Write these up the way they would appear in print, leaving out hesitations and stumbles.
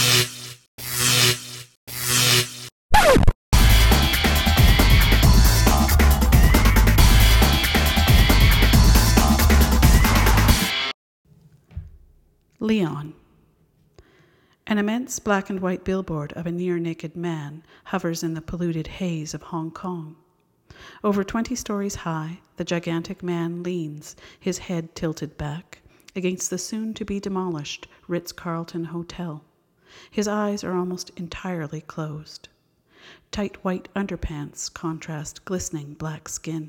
Leon. An immense black and white billboard of a near-naked man hovers in the polluted haze of Hong Kong. Over 20 stories high, the gigantic man leans, his head tilted back, against the soon-to-be-demolished Ritz-Carlton Hotel. His eyes are almost entirely closed. Tight white underpants contrast glistening black skin.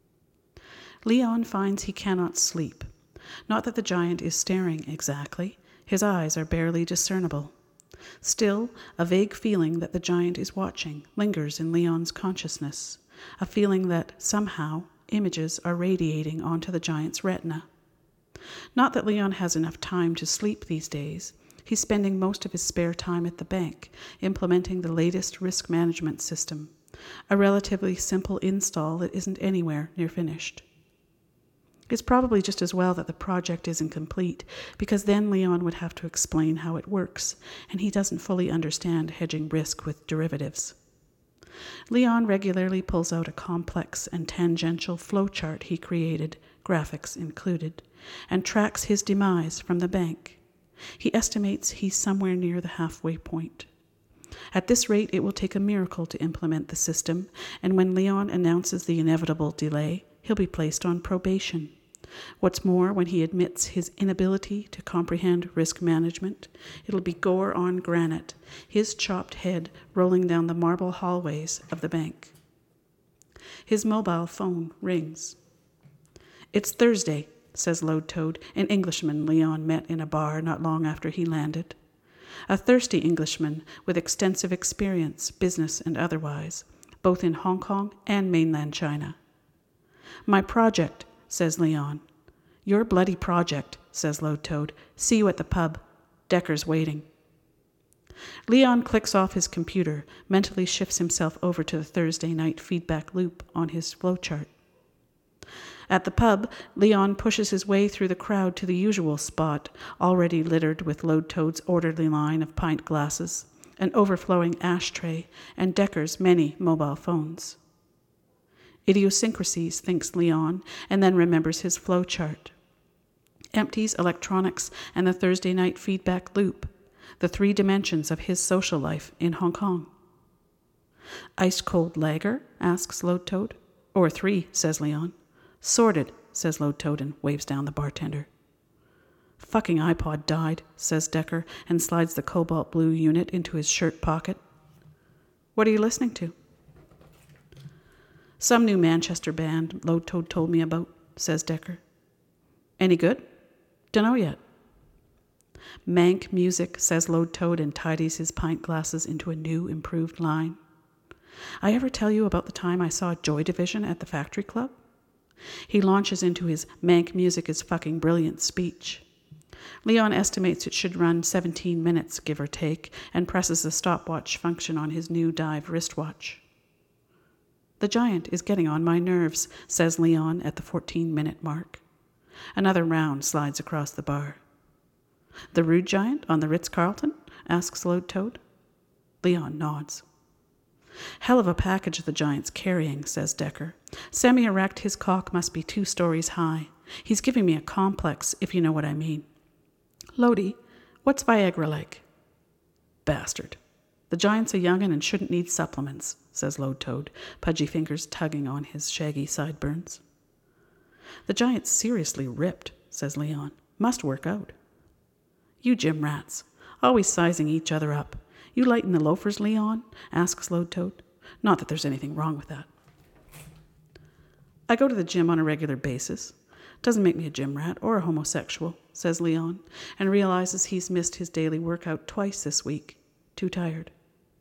Leon finds he cannot sleep. Not that the giant is staring exactly. His eyes are barely discernible. Still, a vague feeling that the giant is watching lingers in Leon's consciousness, a feeling that, somehow, images are radiating onto the giant's retina. Not that Leon has enough time to sleep these days. He's spending most of his spare time at the bank, implementing the latest risk management system, a relatively simple install that isn't anywhere near finished. It's probably just as well that the project isn't complete, because then Leon would have to explain how it works, and he doesn't fully understand hedging risk with derivatives. Leon regularly pulls out a complex and tangential flowchart he created, graphics included, and tracks his demise from the bank. He estimates he's somewhere near the halfway point. At this rate, it will take a miracle to implement the system, and when Leon announces the inevitable delay, he'll be placed on probation. What's more, when he admits his inability to comprehend risk management, it'll be gore on granite, his chopped head rolling down the marble hallways of the bank. His mobile phone rings. "It's Thursday," says Lode Toad, an Englishman Leon met in a bar not long after he landed. A thirsty Englishman with extensive experience, business and otherwise, both in Hong Kong and mainland China. "My project," says Leon. "Your bloody project," says Lode Toad. "See you at the pub. Decker's waiting." Leon clicks off his computer, mentally shifts himself over to the Thursday night feedback loop on his flowchart. At the pub, Leon pushes his way through the crowd to the usual spot, already littered with Lode Toad's orderly line of pint glasses, an overflowing ashtray, and Decker's many mobile phones. Idiosyncrasies, thinks Leon, and then remembers his flowchart. Empties electronics and the Thursday night feedback loop, the 3 dimensions of his social life in Hong Kong. "Ice-cold lager?" asks Lode Toad. "Or 3, says Leon. "Sorted," says Lode Toad and waves down the bartender. "Fucking iPod died," says Decker and slides the cobalt blue unit into his shirt pocket. "What are you listening to?" "Some new Manchester band Lode Toad told me about," says Decker. "Any good?" "Dunno yet." "Mank music," says Lode Toad and tidies his pint glasses into a new, improved line. "I ever tell you about the time I saw Joy Division at the Factory Club?" He launches into his "Mank music is fucking brilliant" speech. Leon estimates it should run 17 minutes, give or take, and presses the stopwatch function on his new Dive wristwatch. "The giant is getting on my nerves," says Leon at the 14-minute mark. Another round slides across the bar. "The rude giant on the Ritz-Carlton?" asks Lode Toad. Leon nods. "Hell of a package the giant's carrying," says Decker. "Semi-erect, his cock must be 2 stories high. He's giving me a complex, if you know what I mean. Lodi, what's Viagra like?" "Bastard. The giant's a young'un and shouldn't need supplements," says Lode Toad, pudgy fingers tugging on his shaggy sideburns. "The giant's seriously ripped," says Leon. "Must work out." "You gym rats, always sizing each other up. You lighten the loafers, Leon?" asks Lode Toad. "Not that there's anything wrong with that." "I go to the gym on a regular basis. Doesn't make me a gym rat or a homosexual," says Leon, and realizes he's missed his daily workout twice this week. Too tired.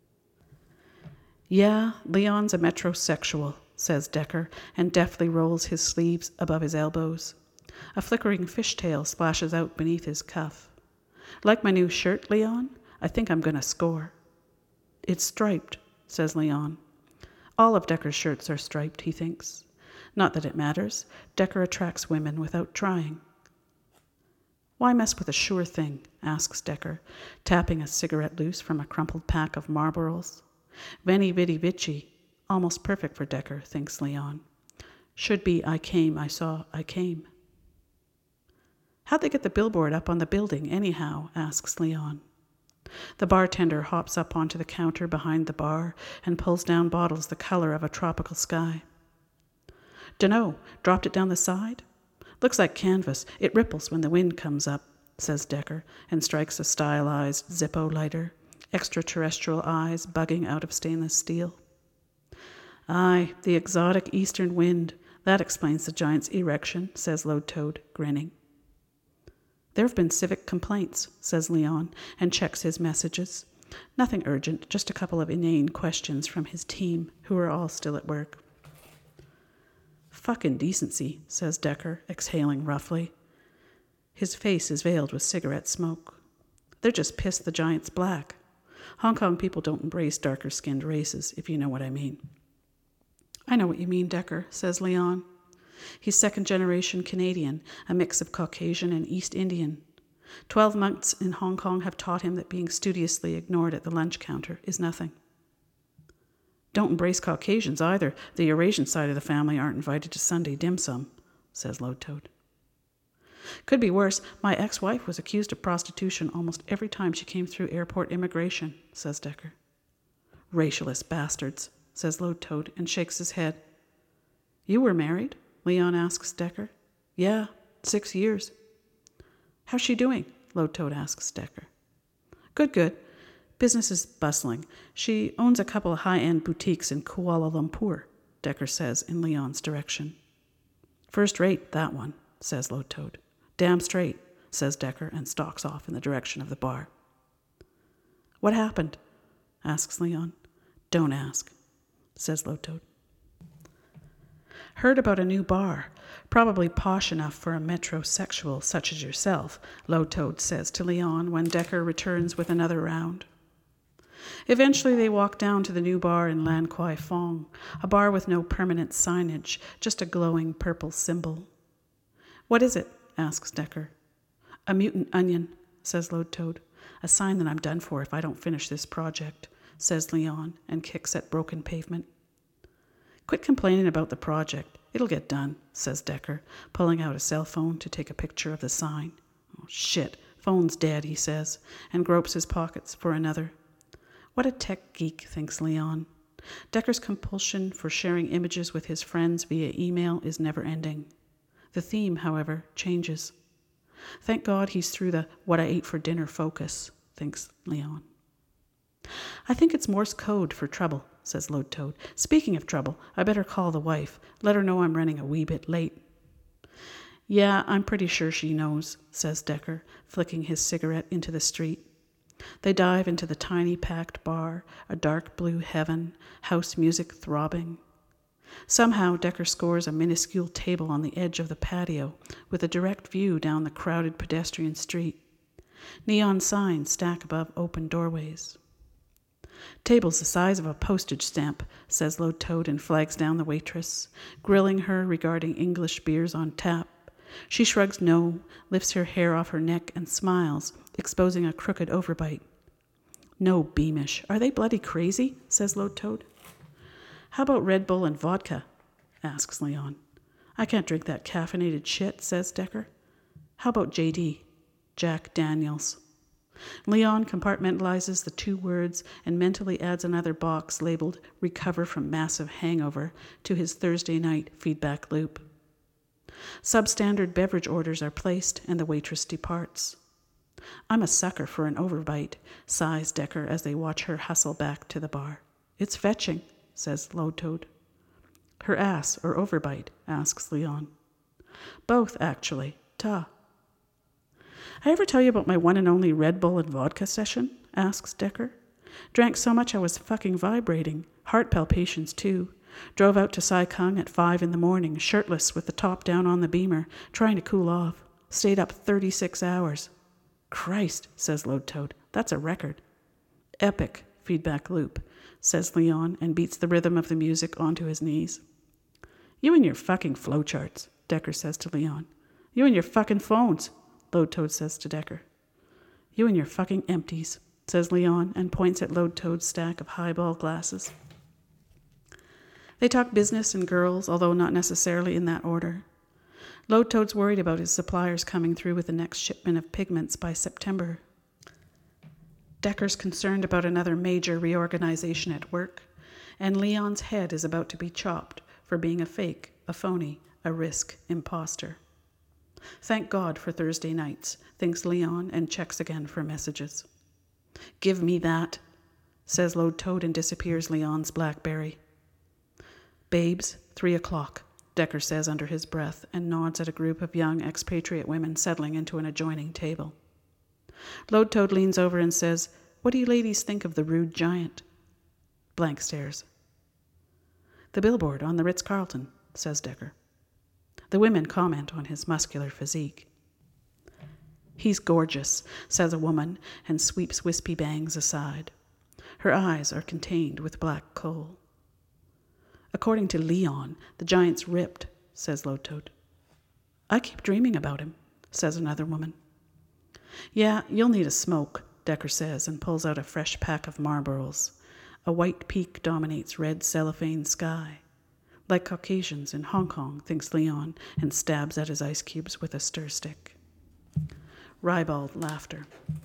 "Yeah, Leon's a metrosexual," says Decker, and deftly rolls his sleeves above his elbows. A flickering fishtail splashes out beneath his cuff. "Like my new shirt, Leon? I think I'm going to score." "It's striped," says Leon. All of Decker's shirts are striped, he thinks. Not that it matters. Decker attracts women without trying. Why mess with a sure thing? Asks Decker, tapping a cigarette loose from a crumpled pack of Marlboros. Veni vidi vici. Almost perfect for Decker, thinks Leon. Should be I came, I saw, I came. How'd they get the billboard up on the building, anyhow? Asks Leon. The bartender hops up onto the counter behind the bar and pulls down bottles the color of a tropical sky. Dunno, dropped it down the side? Looks like canvas. It ripples when the wind comes up, says Decker, and strikes a stylized Zippo lighter, extraterrestrial eyes bugging out of stainless steel. Aye, the exotic eastern wind. That explains the giant's erection, says Lode Toad, grinning. There have been civic complaints, says Leon, and checks his messages. Nothing urgent, just a couple of inane questions from his team, who are all still at work. Fucking decency, says Decker, exhaling roughly. His face is veiled with cigarette smoke. They're just pissed the giant's black. Hong Kong people don't embrace darker-skinned races, if you know what I mean. I know what you mean, Decker, says Leon. He's second-generation Canadian, a mix of Caucasian and East Indian. 12 months in Hong Kong have taught him that being studiously ignored at the lunch counter is nothing. Don't embrace Caucasians either. The Eurasian side of the family aren't invited to Sunday dim sum, says Lode Toad. Could be worse. My ex-wife was accused of prostitution almost every time she came through airport immigration, says Decker. Racialist bastards, says Lode Toad, and shakes his head. You were married? Leon asks Decker. Yeah, 6 years. How's she doing? Lode Toad asks Decker. Good. Business is bustling. She owns a couple of high-end boutiques in Kuala Lumpur, Decker says in Leon's direction. First rate, that one, says Lode Toad. Damn straight, says Decker, and stalks off in the direction of the bar. What happened? Asks Leon. Don't ask, says Lode Toad. Heard about a new bar, probably posh enough for a metrosexual such as yourself, Lode Toad says to Leon when Decker returns with another round. Eventually they walk down to the new bar in Lan Kwai Fong, a bar with no permanent signage, just a glowing purple symbol. What is it? Asks Decker. A mutant onion, says Lode Toad. A sign that I'm done for if I don't finish this project, says Leon, and kicks at broken pavement. Quit complaining about the project. It'll get done, says Decker, pulling out a cell phone to take a picture of the sign. Oh, shit, phone's dead, he says, and gropes his pockets for another. What a tech geek, thinks Leon. Decker's compulsion for sharing images with his friends via email is never ending. The theme, however, changes. Thank God he's through the what I ate for dinner focus, thinks Leon. I think it's Morse code for trouble, says Lode Toad. Speaking of trouble, I better call the wife. Let her know I'm running a wee bit late. Yeah, I'm pretty sure she knows, says Decker, flicking his cigarette into the street. They dive into the tiny packed bar, a dark blue heaven, house music throbbing. Somehow Decker scores a minuscule table on the edge of the patio with a direct view down the crowded pedestrian street. Neon signs stack above open doorways. Table's the size of a postage stamp, says Lode Toad and flags down the waitress, grilling her regarding English beers on tap. She shrugs no, lifts her hair off her neck and smiles, exposing a crooked overbite. No, Beamish. Are they bloody crazy? Says Lode Toad. How about Red Bull and vodka? Asks Leon. I can't drink that caffeinated shit, says Decker. How about JD? Jack Daniels. Leon compartmentalizes the 2 words and mentally adds another box labeled Recover from Massive Hangover to his Thursday night feedback loop. Substandard beverage orders are placed and the waitress departs. I'm a sucker for an overbite, sighs Decker as they watch her hustle back to the bar. It's fetching, says Lode Toad. Her ass or overbite, asks Leon. Both, actually. Ta. I ever tell you about my one and only Red Bull and vodka session? Asks Decker. Drank so much I was fucking vibrating. Heart palpitations, too. Drove out to Sai Kung at 5 a.m, shirtless with the top down on the Beamer, trying to cool off. Stayed up 36 hours. Christ, says Lode Toad. That's a record. Epic, feedback loop, says Leon, and beats the rhythm of the music onto his knees. You and your fucking flowcharts, Decker says to Leon. You and your fucking phones. Lode Toad says to Decker. You and your fucking empties, says Leon, and points at Lode Toad's stack of highball glasses. They talk business and girls, although not necessarily in that order. Lode Toad's worried about his suppliers coming through with the next shipment of pigments by September. Decker's concerned about another major reorganization at work, and Leon's head is about to be chopped for being a fake, a phony, a risk imposter. Thank God for Thursday nights, thinks Leon, and checks again for messages. Give me that, says Lode Toad, and disappears Leon's BlackBerry. Babes, 3:00, Decker says under his breath, and nods at a group of young expatriate women settling into an adjoining table. Lode Toad leans over and says, What do you ladies think of the rude giant? Blank stares. The billboard on the Ritz-Carlton, says Decker. The women comment on his muscular physique. He's gorgeous, says a woman, and sweeps wispy bangs aside. Her eyes are contained with black coal. According to Leon, the giant's ripped, says Lode Toad. I keep dreaming about him, says another woman. Yeah, you'll need a smoke, Decker says, and pulls out a fresh pack of Marlboros. A white peak dominates red cellophane sky. Like Caucasians in Hong Kong, thinks Leon, and stabs at his ice cubes with a stir stick. Ribald laughter.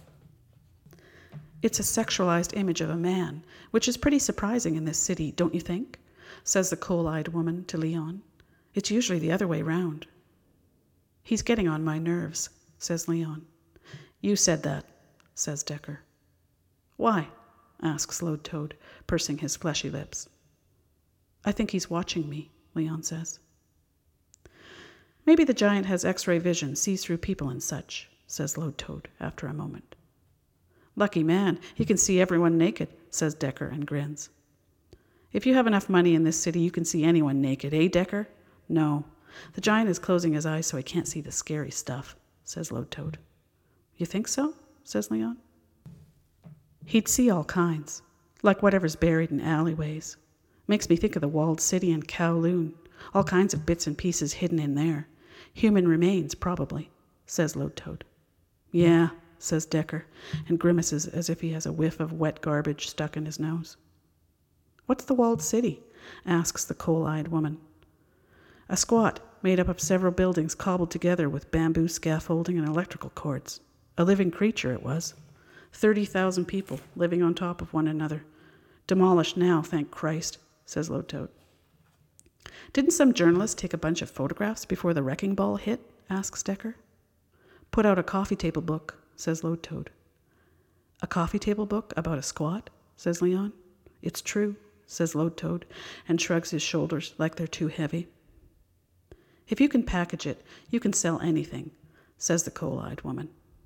It's a sexualized image of a man, which is pretty surprising in this city, don't you think? Says the coal-eyed woman to Leon. It's usually the other way round. He's getting on my nerves, says Leon. You said that, says Decker. Why? Asks Lode Toad, pursing his fleshy lips. I think he's watching me, Leon says. Maybe the giant has X-ray vision, sees through people and such, says Lode Toad after a moment. Lucky man, he can see everyone naked, says Decker and grins. If you have enough money in this city, you can see anyone naked, eh, Decker? No. The giant is closing his eyes so he can't see the scary stuff, says Lode Toad. You think so? Says Leon. He'd see all kinds, like whatever's buried in alleyways. Makes me think of the walled city in Kowloon. All kinds of bits and pieces hidden in there. Human remains, probably, says Lode Toad. Yeah, says Decker, and grimaces as if he has a whiff of wet garbage stuck in his nose. What's the walled city? Asks the coal-eyed woman. A squat made up of several buildings cobbled together with bamboo scaffolding and electrical cords. A living creature it was. 30,000 people living on top of one another. Demolished now, thank Christ, says Lode Toad. Didn't some journalist take a bunch of photographs before the wrecking ball hit? Asks Decker. Put out a coffee table book, says Lode Toad. A coffee table book about a squat? Says Leon. It's true, says Lode Toad, and shrugs his shoulders like they're too heavy. If you can package it, you can sell anything, says the coal-eyed woman.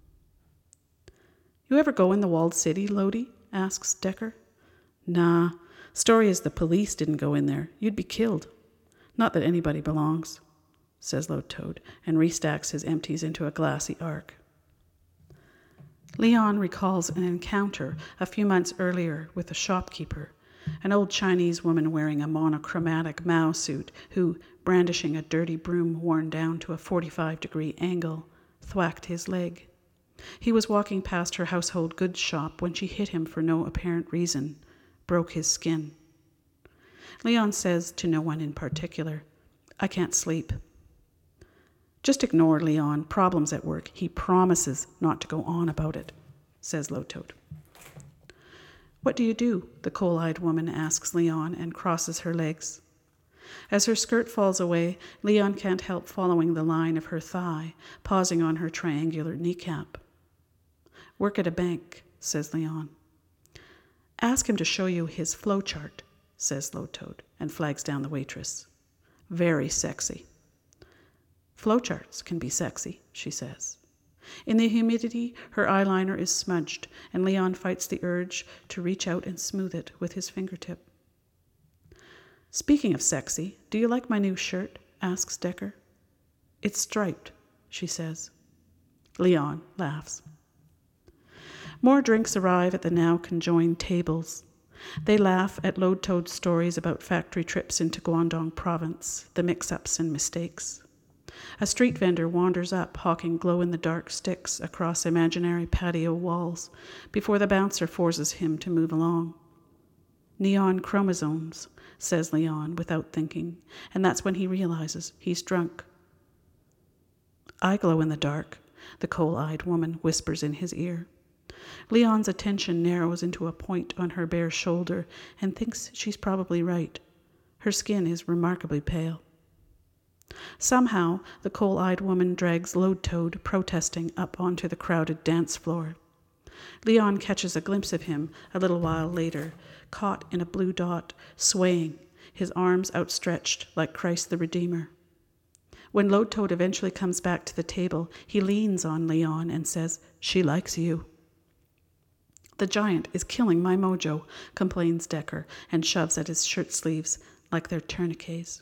You ever go in the walled city, Lodi? Asks Decker. Nah, story is the police didn't go in there. You'd be killed. Not that anybody belongs, says Lode Toad, and restacks his empties into a glassy arc. Leon recalls an encounter a few months earlier with a shopkeeper, an old Chinese woman wearing a monochromatic Mao suit who, brandishing a dirty broom worn down to a 45-degree angle, thwacked his leg. He was walking past her household goods shop when she hit him for no apparent reason, broke his skin. Leon says to no one in particular, I can't sleep. Just ignore Leon, problems at work. He promises not to go on about it, says Lode Toad. What do you do? The coal-eyed woman asks Leon and crosses her legs. As her skirt falls away, Leon can't help following the line of her thigh, pausing on her triangular kneecap. Work at a bank, says Leon. Ask him to show you his flow chart, says Lode Toad, and flags down the waitress. Very sexy. Flowcharts can be sexy, she says. In the humidity, her eyeliner is smudged, and Leon fights the urge to reach out and smooth it with his fingertip. Speaking of sexy, do you like my new shirt? Asks Decker. It's striped, she says. Leon laughs. More drinks arrive at the now conjoined tables. They laugh at Lode Toad's stories about factory trips into Guangdong province, the mix-ups and mistakes. A street vendor wanders up, hawking glow-in-the-dark sticks across imaginary patio walls before the bouncer forces him to move along. Neon chromosomes, says Leon without thinking, and that's when he realizes he's drunk. I glow in the dark, the coal-eyed woman whispers in his ear. Leon's attention narrows into a point on her bare shoulder and thinks she's probably right. Her skin is remarkably pale. Somehow, the coal-eyed woman drags Load Toad protesting up onto the crowded dance floor. Leon catches a glimpse of him a little while later, caught in a blue dot, swaying, his arms outstretched like Christ the Redeemer. When Load Toad eventually comes back to the table, he leans on Leon and says, "She likes you." "The giant is killing my mojo," complains Decker, and shoves at his shirt sleeves like they're tourniquets.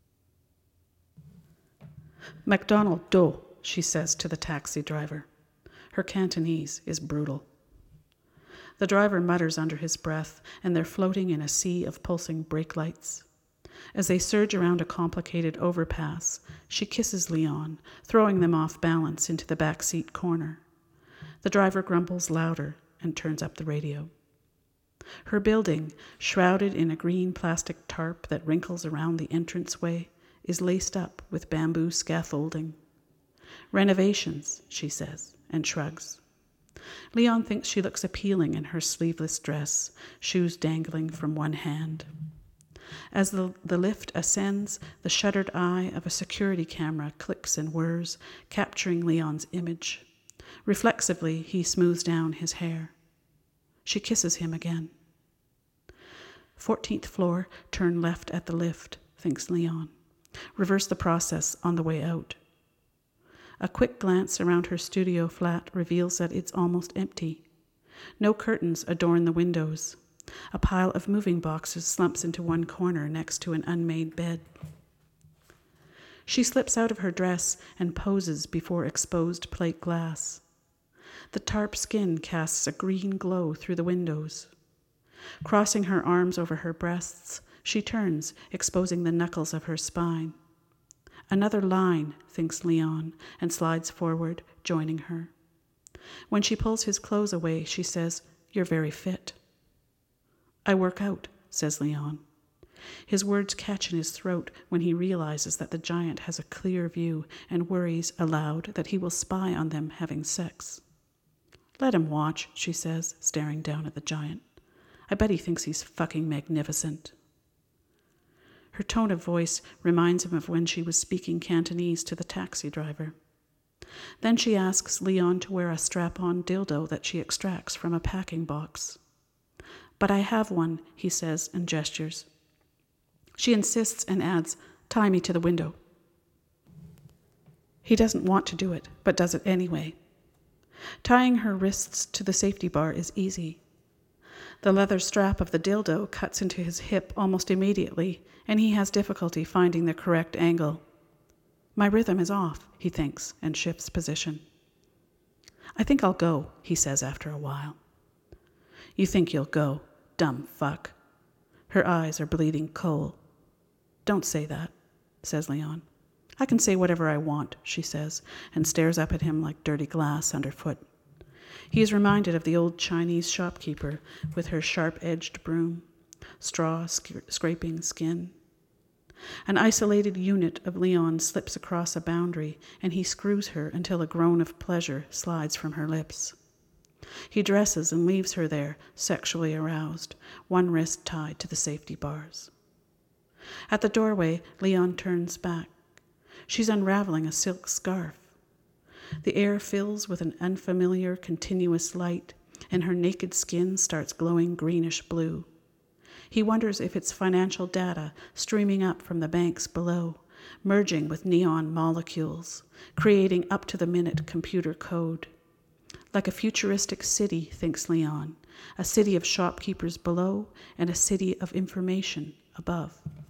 "McDonald do," she says to the taxi driver. Her Cantonese is brutal. The driver mutters under his breath, and they're floating in a sea of pulsing brake lights. As they surge around a complicated overpass, she kisses Leon, throwing them off balance into the back seat corner. The driver grumbles louder and turns up the radio. Her building, shrouded in a green plastic tarp that wrinkles around the entranceway, is laced up with bamboo scaffolding. "Renovations," she says, and shrugs. Leon thinks she looks appealing in her sleeveless dress, shoes dangling from one hand. As the lift ascends, the shuttered eye of a security camera clicks and whirs, capturing Leon's image. Reflexively, he smooths down his hair. She kisses him again. 14th floor, turn left at the lift, thinks Leon. Reverse the process on the way out. A quick glance around her studio flat reveals that it's almost empty. No curtains adorn the windows. A pile of moving boxes slumps into one corner next to an unmade bed. She slips out of her dress and poses before exposed plate glass. The tarp skin casts a green glow through the windows. Crossing her arms over her breasts, she turns, exposing the knuckles of her spine. Another line, thinks Leon, and slides forward, joining her. When she pulls his clothes away, she says, "You're very fit." "I work out," says Leon. His words catch in his throat when he realizes that the giant has a clear view and worries aloud that he will spy on them having sex. "Let him watch," she says, staring down at the giant. "I bet he thinks he's fucking magnificent." Her tone of voice reminds him of when she was speaking Cantonese to the taxi driver. Then she asks Leon to wear a strap-on dildo that she extracts from a packing box. "But I have one," he says and gestures. She insists and adds, "Tie me to the window." He doesn't want to do it, but does it anyway. Tying her wrists to the safety bar is easy. The leather strap of the dildo cuts into his hip almost immediately, and he has difficulty finding the correct angle. "My rhythm is off," he thinks, and shifts position. "I think I'll go," he says after a while. "You think you'll go, dumb fuck." Her eyes are bleeding coal. "Don't say that," says Leon. "I can say whatever I want," she says, and stares up at him like dirty glass underfoot. He is reminded of the old Chinese shopkeeper with her sharp-edged broom, straw scraping skin. An isolated unit of Leon slips across a boundary, and he screws her until a groan of pleasure slides from her lips. He dresses and leaves her there, sexually aroused, one wrist tied to the safety bars. At the doorway, Leon turns back. She's unraveling a silk scarf. The air fills with an unfamiliar, continuous light, and her naked skin starts glowing greenish blue. He wonders if it's financial data streaming up from the banks below, merging with neon molecules, creating up-to-the-minute computer code. Like a futuristic city, thinks Leon, a city of shopkeepers below and a city of information above.